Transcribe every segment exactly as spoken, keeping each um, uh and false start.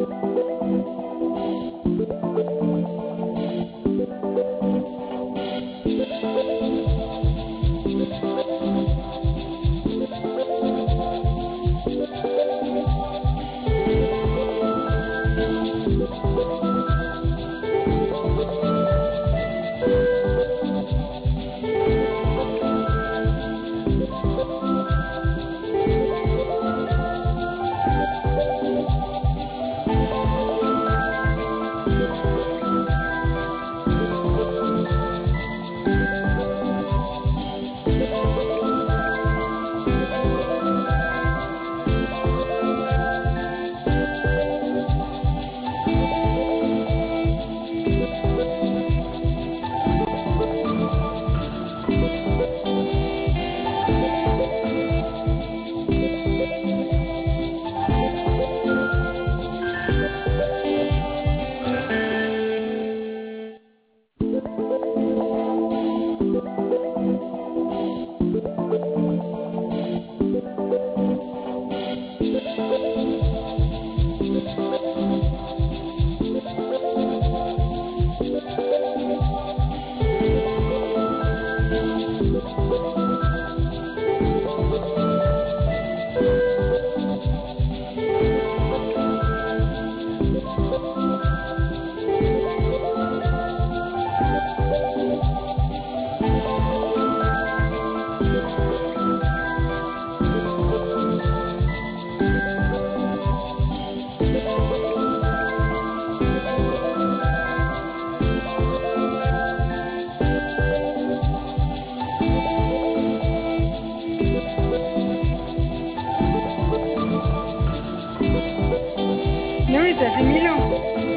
Mais oui, ça fait mille ans.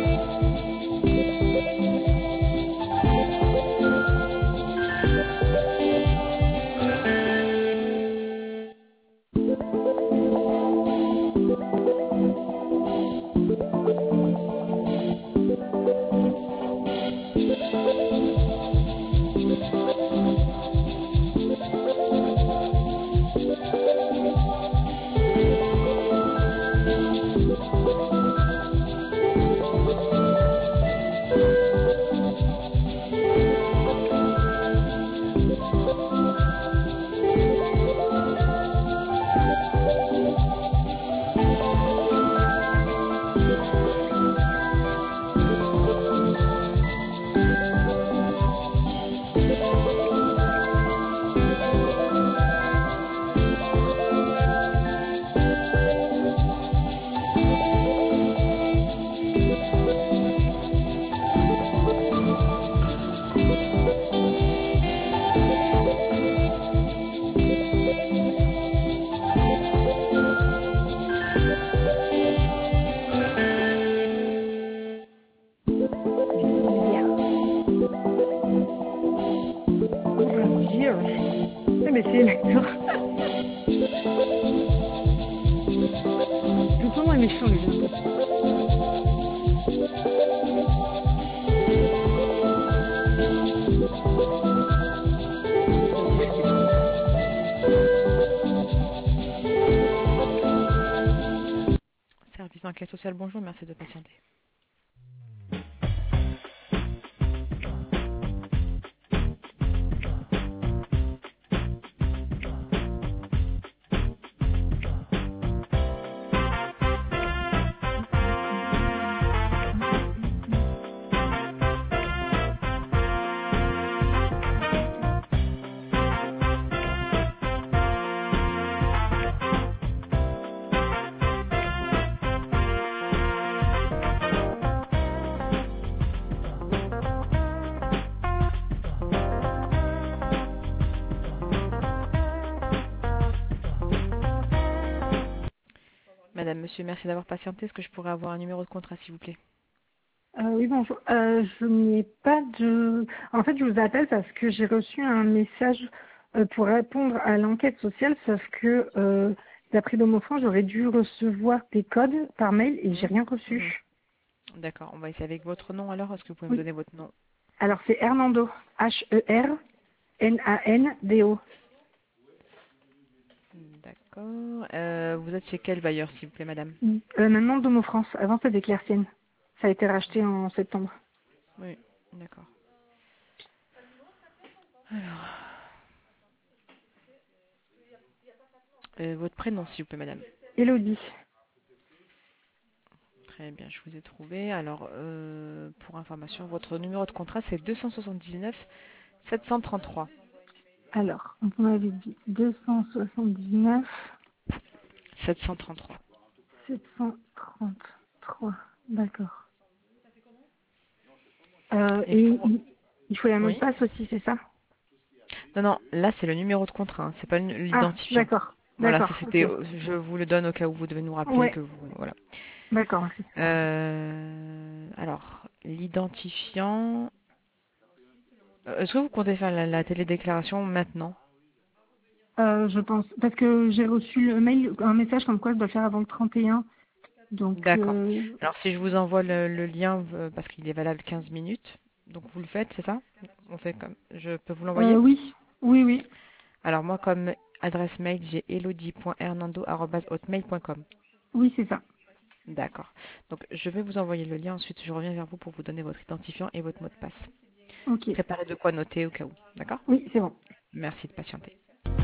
Mais c'est l'acteur. Tout le temps est méchant, les gens. Service d'enquête sociale, bonjour, merci de patienter. Madame, monsieur, merci d'avoir patienté. Est-ce que je pourrais avoir un numéro de contrat, s'il vous plaît? Euh, oui, bonjour. Euh, je n'ai pas de... En fait, je vous appelle parce que j'ai reçu un message euh, pour répondre à l'enquête sociale, sauf que, euh, d'après Domofran, j'aurais dû recevoir des codes par mail et j'ai rien reçu. Mmh. D'accord, on va essayer avec votre nom alors. Est-ce que vous pouvez Oui. me donner votre nom? Alors, c'est Hernando. H E R N A N D O. D'accord. Euh, vous êtes chez quel bailleur, s'il vous plaît, madame? Euh, maintenant, Domo France. Avant, c'était Claircienne. Ça a été racheté en septembre. Oui, d'accord. Alors, euh, votre prénom, s'il vous plaît, madame. Elodie. Très bien, je vous ai trouvé. Alors, euh, pour information, votre numéro de contrat, c'est deux cent soixante-dix-neuf sept cent trente-trois. Alors, on m'avait dit deux cent soixante-dix-neuf sept cent trente-trois. sept cent trente-trois. D'accord. Euh, Et et pour... il, il faut la mot de Oui? passe aussi, c'est ça? Non, non, là, c'est le numéro de contrat, hein, c'est pas le- Ah, l'identifiant. d'accord. Voilà, ça D'accord, ok. c'était, je vous le donne au cas où vous devez nous rappeler Ouais, que vous, voilà. d'accord, ok. Euh, alors, l'identifiant. euh, Est-ce que vous comptez faire la, la télédéclaration maintenant? Euh, je pense, parce que j'ai reçu le mail, un message comme quoi je dois le faire avant le trente et un. Donc, D'accord. euh, Alors, si je vous envoie le, le lien, euh, parce qu'il est valable quinze minutes, donc vous le faites, c'est ça? On fait comme, je peux vous euh, l'envoyer? oui, oui, oui, Alors, moi, comme adresse mail, j'ai elodie point hernando arobase hotmail point com. oui, c'est ça. D'accord. Donc, je vais vous envoyer le lien. Ensuite, je reviens vers vous pour vous donner votre identifiant et votre mot de passe. Ok. Préparez de quoi noter au cas où. D'accord? Oui, c'est bon. Merci de patienter.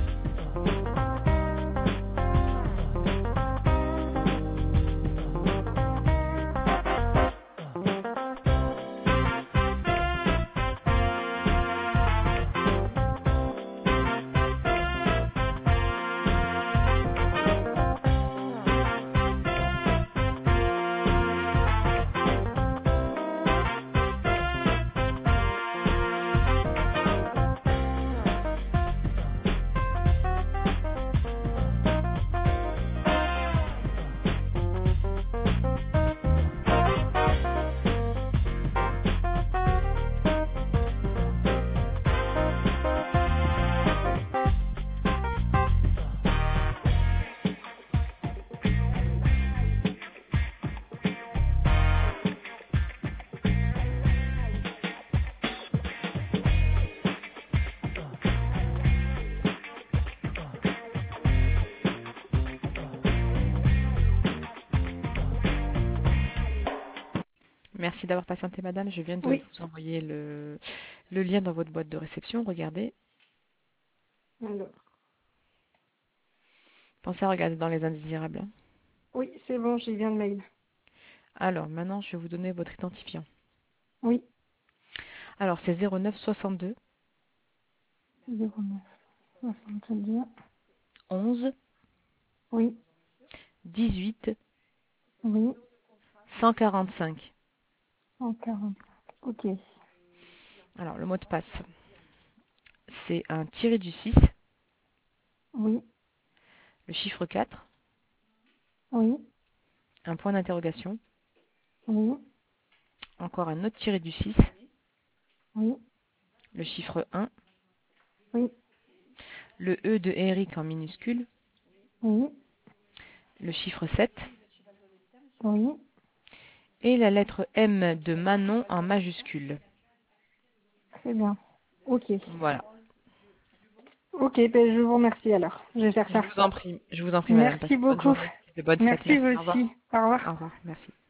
Merci d'avoir patienté, madame. Je viens de Oui. vous envoyer le, le lien dans votre boîte de réception. Regardez. Alors, Pensez à regarder dans les indésirables, hein. oui, c'est bon, j'ai bien le mail. Alors, maintenant, je vais vous donner votre identifiant. Oui, Alors, c'est zéro neuf soixante-deux zéro neuf soixante-deux. onze Oui, dix-huit oui, cent quarante-cinq. cent quarante. Ok. Alors, le mot de passe, c'est un tiré du six, Oui, le chiffre quatre, oui, un point d'interrogation, oui, encore un autre tiré du six, oui, le chiffre un, oui, le E de Eric en minuscule, oui, le chiffre sept oui. et la lettre M de Manon en majuscule. Très bien. Ok. Voilà. Ok, ben je vous remercie alors. Je vais faire Je ça. vous en prie, je vous en prie, madame. Merci Passez une bonne beaucoup. journée et de bonnes fêtes. Merci Merci. vous Au revoir. aussi. Au revoir. Au revoir. Merci.